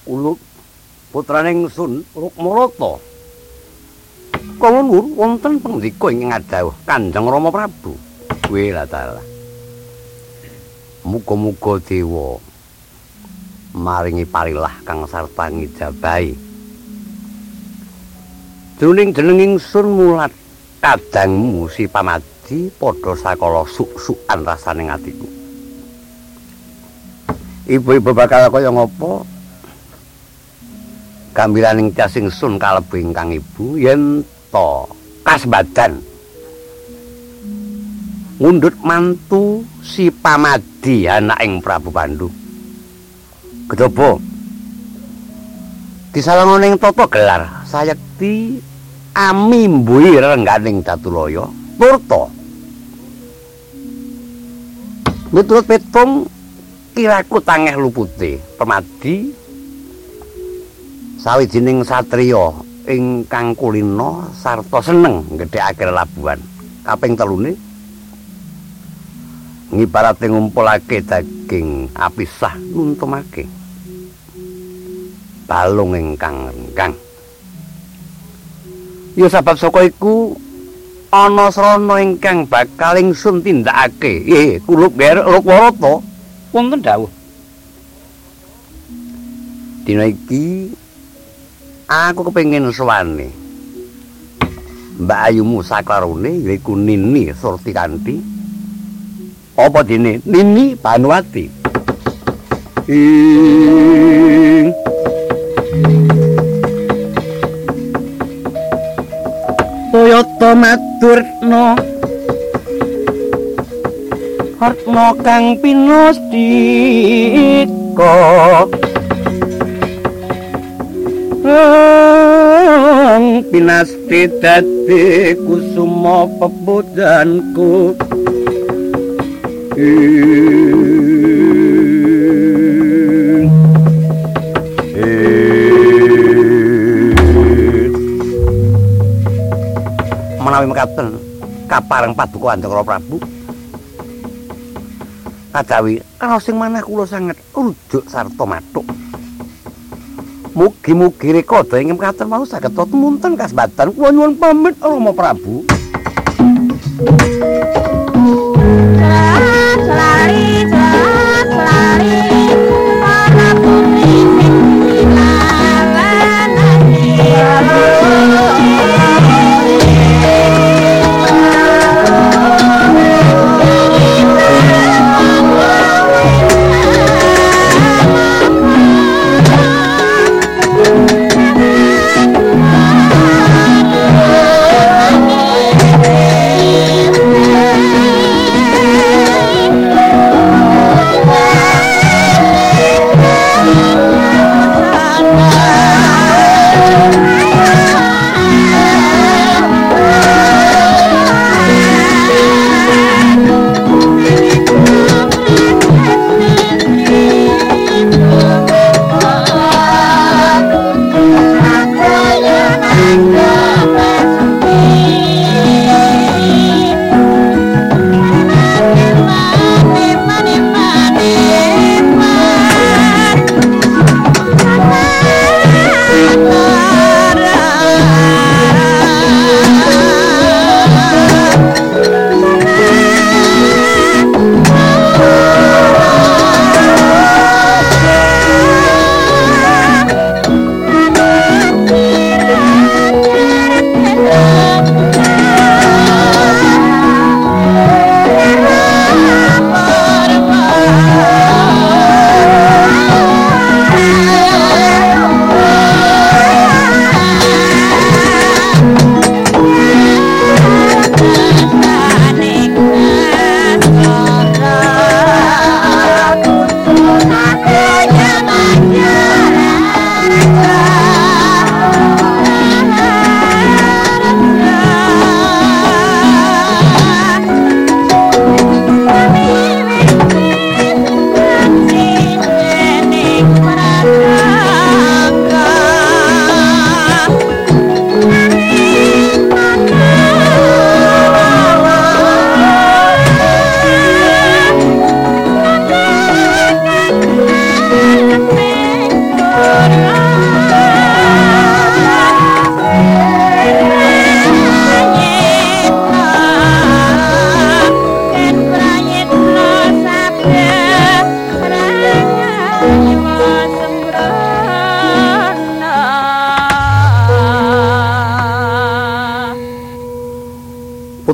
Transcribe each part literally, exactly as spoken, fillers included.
Uluk putraning Sun Rukmarata. Kala nur wonten pendika ingkang ngadhawuh Kanjeng Rama Prabu. Kuwi la taala. Muga-muga dewa maringi parilah kang sarta ngijabahi. Jroning jenenging Sun mulat kadangmu si pamadi padha sakala suk-sukan rasaning atiku. Ibu-ibu bakal kaya ngapa? Gambiraning casing Sun kalebu ingkang ibu yen ta kasbadan ngundhut mantu si pamadi anaking Prabu Pandhu. Kejaba disalangoning tata gelar sayekti amimbuhi rengganing Datulaya turta miturut petung kiraku tangeh lupute pamadi sawijining satriya ingkang kulina sarta seneng nggedhekake labuhan. Kaping telune ngibarate ngumpulake daging apisah nuntumake balung ingkang renggang. Ya sebab saka iku ana srana ingkang bakal ingsun tindakake. Eh, kuluk Rukmarata wonten dawuh. Dina iki aku kepengin suwane Mbak Ayumu saklarone yaiku Nini Surtikanti. Apa dene Nini Banuwati. Ing Toyota maturna Hartna kang pinastika Ang pinasti dadi kusuma pepujanku. Menawi mekaten kapareng paduka Kanjeng Prabu kajawi karo sing manah kula sanget rujuk sarta mathuk. Mugi-mugi rekada ing mekaten mau saged tumunten kasebatan kula nyuwun pamit Rama Prabu. Selari, selari, para putri sing dilawanane. Yeah.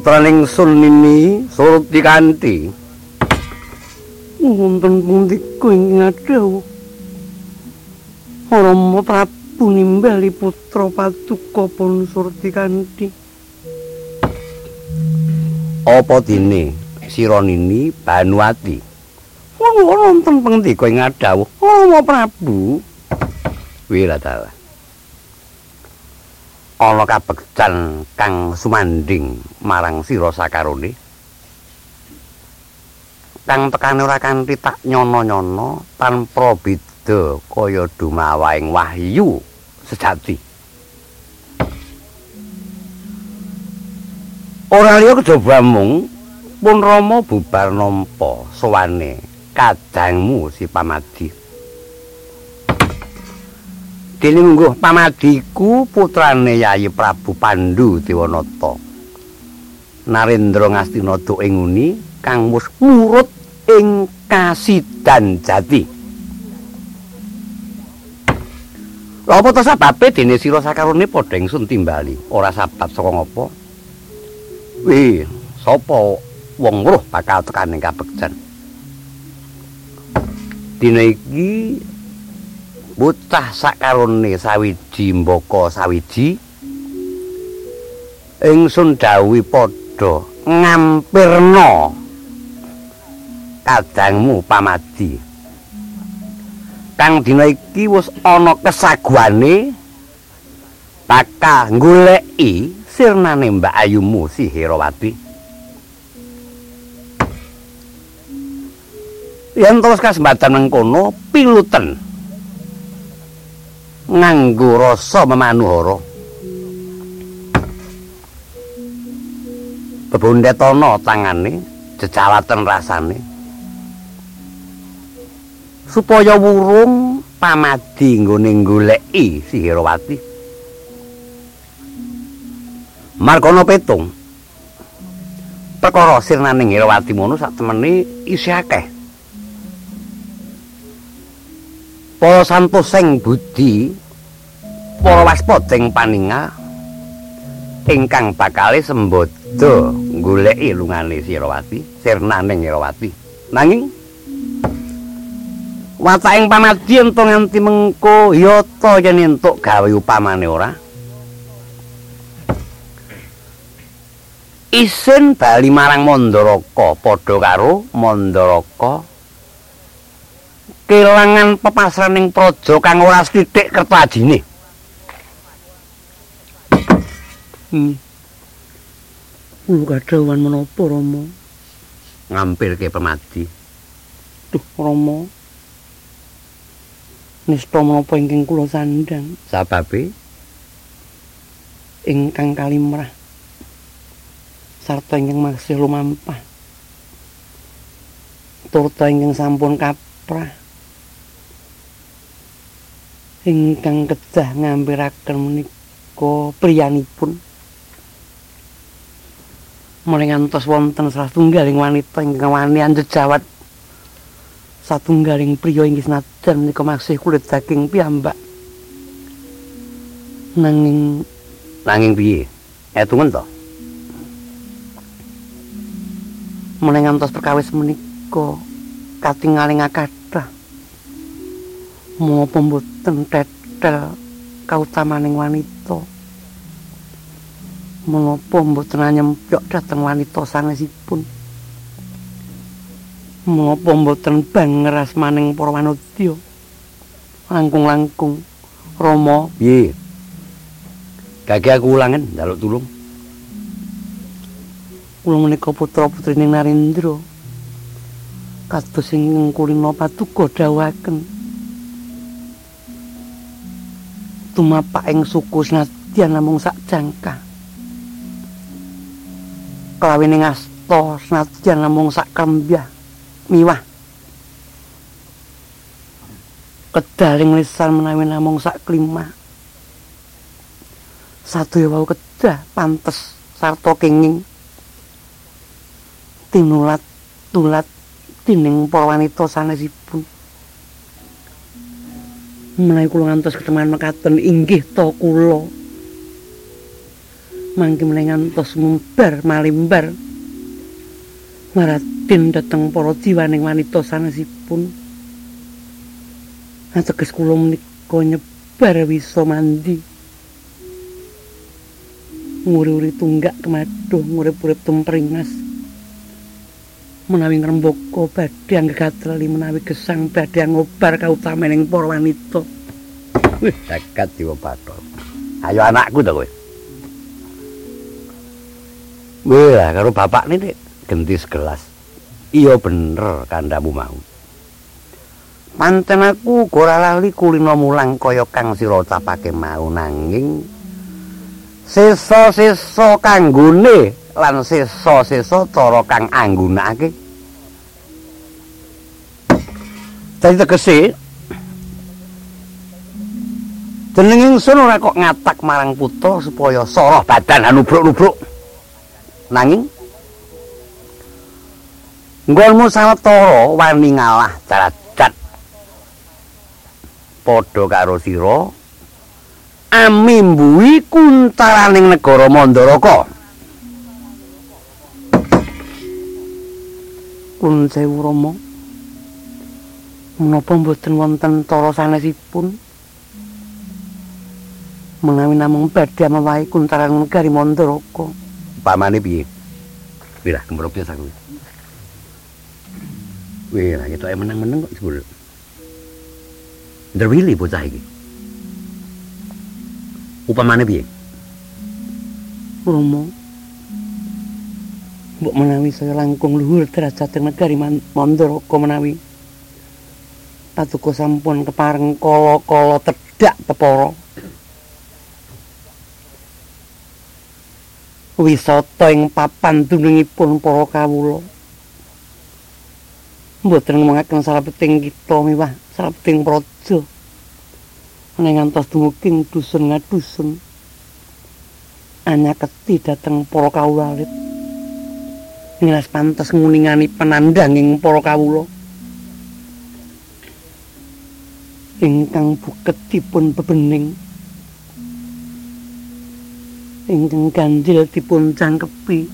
putraning Sun Nini Surti Kanthi. Wonten punika ing adhawuh Rama Prabu nimbali putra Paduka pun Surti Kanthi. Apa dene sira Nini Banuwati? Wonten pangdika ing adhawuh Rama Prabu. Wiratala. Ana kabegjan kang sumanding marang sira sakarone. Kang tekane ora kanthi tak nyono-nyono tanpa beda kaya dumawaing wahyu sejati. Ora liya kejaba mung pun Rama bubar nampa sowane kadangmu si Pamadi. Dene mungguh Pamadiku putrane Yayi Prabu Pandhu Dewanata. Narendra Ngastina Doeng Uni kang wis murut ing Kasidan Jati. Lha apa to sababe dene sira sakarone padha ingsun timbali? Ora sabab saka ngapa? Wih, sapa wong weruh bakal tekan ing kabegjan. Dina iki bocah sakarone sawiji mbaka sawiji ingsun dawuhi padha ngampirna kadangmu Pamadi. Kang dina iki wis ana kesaguane bakal goleki sirnane Mbak Ayumu si Herawati. Yen terus kasempatan mengkono piluten nganggo rasa memanuhara. Bebondetana tangane jejawatan rasane supaya wurung Pamadi nggone goleki si Herawati. Margana petung perkara sirnane Herawati mono sak temene isih akeh. Para santosing budi, para waspading paningal ingkang bakale sembodo goleki lungane si Herawati, sirnane Herawati. Nanging wataking Pamadi ento nganti mengko yata yen entuk gawe upamane ora. Isin bali marang Mandaraka padha karo Mandaraka kelangan pepasraning praja kang ora sithik kertajine. Hmm. Kulo kadhawan menapa Rama? Ngampilke Pamadi. Duh Rama. Nista menapa ingkang kula sandhang? Sababe ingkang kalimrah sarta ingkang maksih lumampah. Turta ingkang sampun kaprah. Ingkang kedah ngampiraken menika priyanipun. Mulai ngantos wonten salah tunggaling wanita ingkang wani anjejawat satunggaling priya inggih senajan menika maksih kulit daging piyambak. Nanging nanging piye? Etungen to? Mulai ngantos perkawis menika katingaling akathah. Menapa mboten tetel kautamaning wanita? Menapa mboten anyempyok dhateng wanita sanesipun? Menapa mboten bangeras maning para wanodya? Langkung-langkung Rama. Piye? Gage aku ulangen njaluk tulung. Kula menika putra-putrining Narendra. Kados ingkang kulina Paduka dawuhaken. Tumapak ing suku senadyan namung sak jangkah. Klawining asta senadyan namung sak krembyah miwah. Kedaling lisan menawi namung sak klimah. Sadaya wau kedah pantes sarta kenging tinulat-tulat dening para wanita sanesipun. Menawi kula ngantos keteman mekaten inggih to kula Mangke meneh ngantos mumbar malimbar maratin dhateng para jiwaning wanita sanesipun. Ateges kula menika nyebar wisa mandi. Nguri-uri tunggak kemaduh ngurip-urip tumpringas. Menawi ngrembaka badhe anggegatreli menawi gesang badhe ngobar kautamaning para wanita. Wih, zakat Dewa Bathara. Ayo anakku to kowe. Wih, lah karo bapak nih gentis gelas. Iya bener kandhamu mau. Pancen aku ora lali kulina mulang kaya kang sira ucapake mau nanging sesa-sesa kanggone lan sesa-sesa cara kang anggunake. Dadi tegese jeneng ingsun ora kok ngatak marang putra supaya soroh badan anubruk-nubruk. Nanging nggonmu sawetara wani ngalah derajat padha karo sira amimbuhi kuntaraning negara Mandaraka. Kun sewu Rama, menapa mboten wonten cara sanesipun menawi namung badhe mawahi kuntaraning negari Mandaraka? Pamane piye? Wira kemrope sak kuwi. Wira ketoke meneng-meneng kok jebul. Nderwili bocah iki. Upamane piye? Rama, mbok menawi saya langkung luhur derajat negari Mandaraka menawi paduka sampun kepareng kala-kala tedhak pepara. Wisata ing papan dunungipun para kawula. Mboten ngomongaken salebeting kita miwah salebeting praja. Ning ngantos dumugi dusun ngadusun. Anyaketi dhateng para kawula alit. Nilas pantes nguningani penandhanging para kawula. Ingkang buketipun bebening. Ingkang ganjil dipun cangkepi,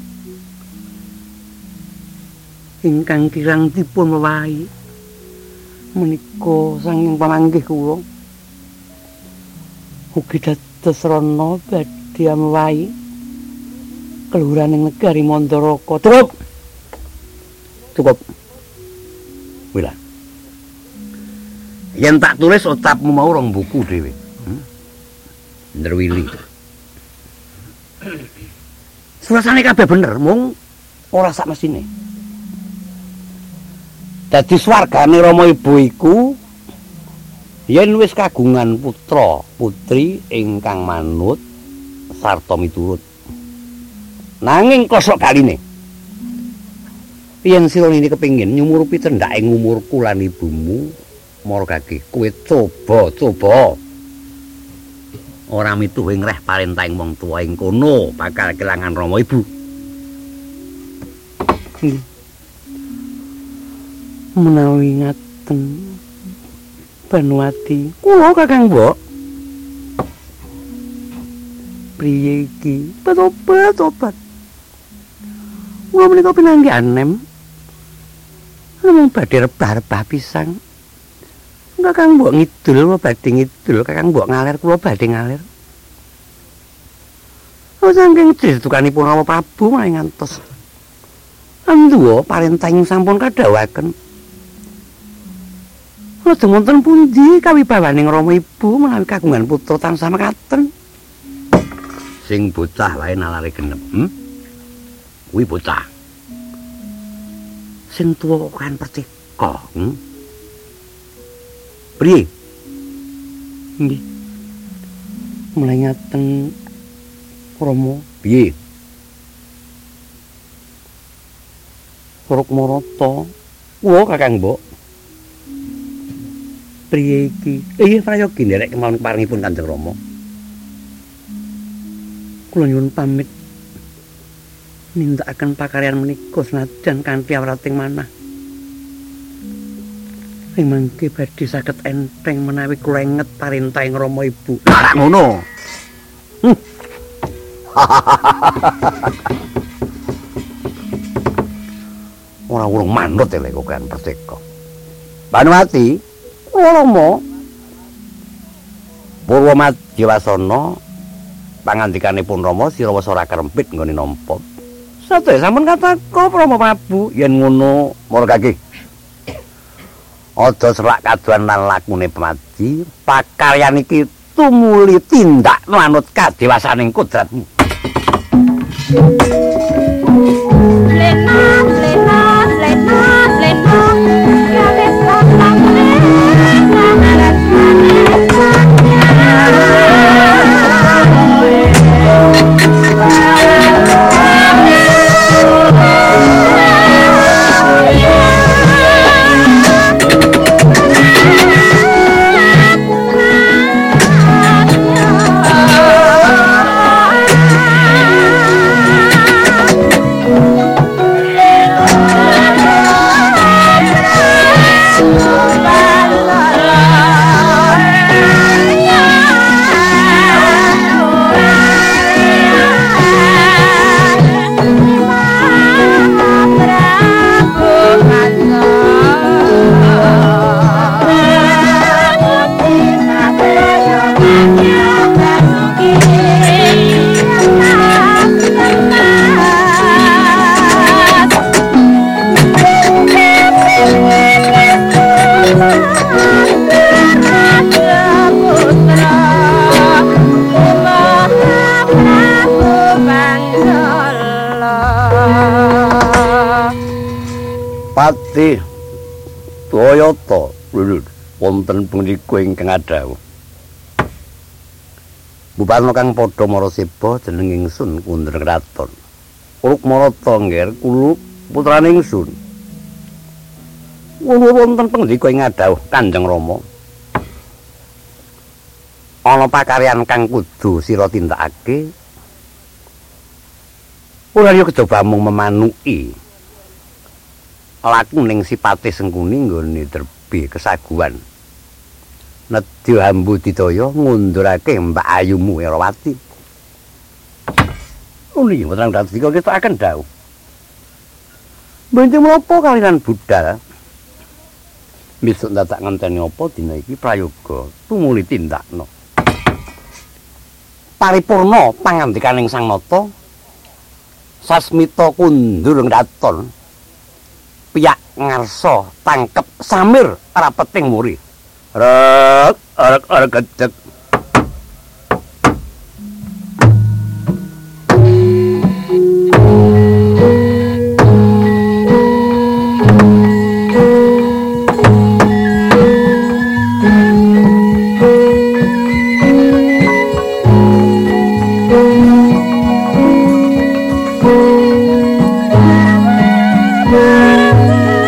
ingkang kirang dipun wewahi menika sanging pamanggih kula ugi dados rana badhe mewahi keluraning negari Mandaraka. Cukup. Cukup. Wila. Yen tak tulis ucapmu mau rong buku dhewe. Hmm? Nderwili. Surasane kabeh bener, mung ora sak mesine. Dadi swargane Rama Ibu iku yen wis kagungan putra putri ingkang manut sarta miturut. Nanging kosok kaline. Yen sira ini kepengin nyumurupi cendhake umurku lan ibumu, margake kowe coba-coba ora mituh ing reh parentahing wong tuwa ing kono bakal kelangan Rama Ibu. Nggih. Menawi ngaten Banuwati, kula Kakang Mbok. Priye iki? Obat obat. Kula menika pinanggih anem. Namung badhe rebah-rebah pisang. Kakang Mbok ngidul kula badhe ngidul, Kakang Mbok ngalir kula badhe ngalir. Oh saking ditukanipun Rama Prabu malah ngantos anduwa parentahing sampun kadhawaken. Lajeng wonten pundi kawibawaning Rama Ibu menawi kagungan putra tansah mekaten? Sing bocah wae nalare genep. Hmm? Kuwi bocah. Sing tuwa kan perceka. Hmm? Priye? Nggih. Mulai ngaten Rama. Piye? Rukmarata. Kula Kakang Mbok. Priye iki? Eh, prayogi nderek kemawon keparengipun Kanjeng Rama. Kula nyuwun pamit nindakaken pakaryan menika senajan kanthi awrating manah. Ing mangke badhe saged enteng menawi kula enget parentahing Rama Ibu. Ora ngono. Hm. Ora urung manut lek kok kan perseka. Banwati, kula rama Purwa Madyawasana pangandikanipun Rama Sirawasa ora kerempit nggone nampa. Sadaya sampun kataka Rama Prabu yen ngono margake. Aja selak kaduan lan lakune pemadi, pakaryan iki tumuli tindak manut kadewasaning kodratmu. Lena, lena, lena, lena, ya Pati Toyota wonten punika ingkang adhawuh. Buparna kang padha maraseba jeneng ingsun Kundeng Kraton. Rukmarata ngger kula putrane ingsun. Kula wonten pendika ing adhawuh Kanjeng Rama. Ana pakaryan kang kudu sira tindakake. Ora yo kejaba mung memanuki laku ning sipate sengkuni nggone derbe kesaguhan. Nedya Hambu Ditaya ngundurake Mbak Ayumu Erawati. Uli wonten dadi kok ketakaken dawuh. Benjing menapa kalian budal? Besok dadak ngenteni apa dina iki prayoga tumuli tindakna. Paripurna pangandikaning Sang Nata Sasmita kundur ngaton. Piyak ngarsa tangkep samir rapeting muri. Rek arek arek gecek.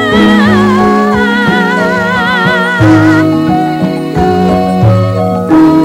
Thank you.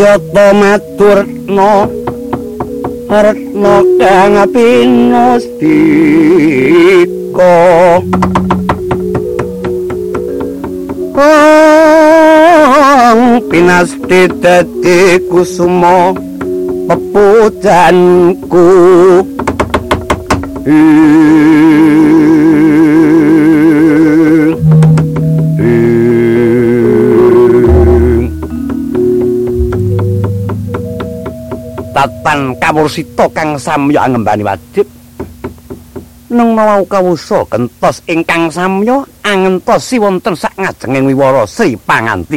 Prayata maturna Retna kang pinastika Ang pinasti dadi kusuma pepujanku Tatan kawursita kang samya ngembani wajib neng nawau kawusa gentos ingkang samya angentosi wonten sak ngajenging wiwara Sri Panganti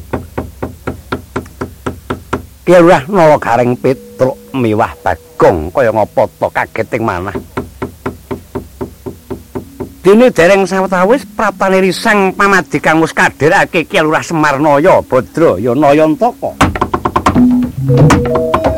Kirah nala garing Petruk miwah Bagong kaya ngapa to kageting manah Dene dereng sawetawis praptane risang pamadi kang wis kadherake Ki Lurah Semarnaya Badra ya Nayantaka